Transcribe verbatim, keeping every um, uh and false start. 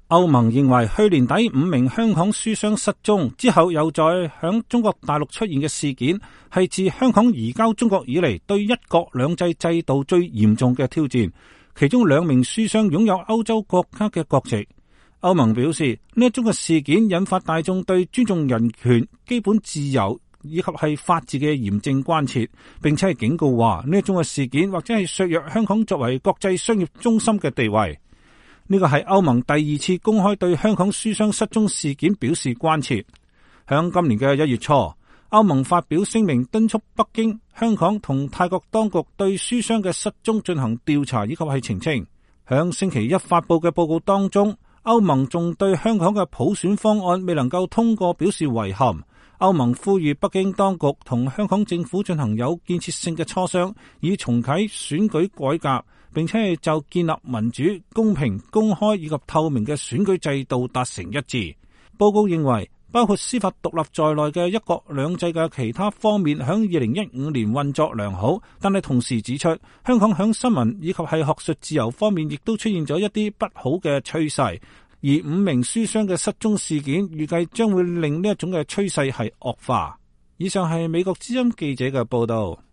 歐盟認為去年底五名香港書商失蹤之後又再響中國大陸出現嘅事件，係自香港移交中國以嚟對一國兩制制度最嚴重嘅挑戰。其中兩名書商擁有歐洲國家嘅國籍。歐盟表示，呢一宗嘅事件引發大眾對尊重人權、基本自由以及係法治嘅嚴正關切，並且係警告話呢一宗嘅事件或者係削弱香港作為國際商業中心嘅地位。呢個係歐盟第二次公開對香港書商失蹤事件表示關切。響今年嘅一月初，歐盟發表聲明敦促北京、香港同泰國當局對書商嘅失蹤進行調查以及係澄清。響星期一發佈嘅報告當中，歐盟仲對香港嘅普選方案未能夠通過表示遺憾。歐盟呼籲北京當局同香港政府進行有建設性嘅磋商，以重啟選舉改革，並且係就建立民主、公平、公開以及透明嘅選舉制度達成一致。報告認為，包括司法獨立在內嘅一國兩制嘅其他方面響二零一五年運作良好，但係同時指出，香港響新聞以及係學術自由方面亦都出現咗一啲不好嘅趨勢。而五名書商嘅失蹤事件，預計將會令呢一種嘅趨勢係惡化。以上係美國之音記者嘅報道。